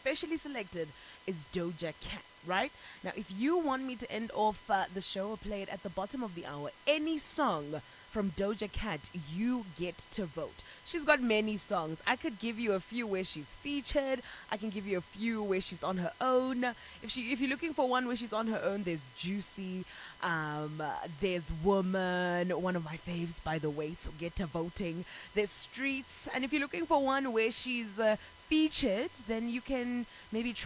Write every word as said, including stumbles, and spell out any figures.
specially selected is Doja Cat, right? Now, if you want me to end off uh, the show or play it at the bottom of the hour, any song from Doja Cat, you get to vote. She's got many songs. I could give you a few where she's featured. I can give you a few where she's on her own. If she, if you're looking for one where she's on her own, there's Juicy. Um, uh, there's Woman, one of my faves, by the way. So get to voting. There's Streets, and if you're looking for one where she's uh, featured, then you can maybe try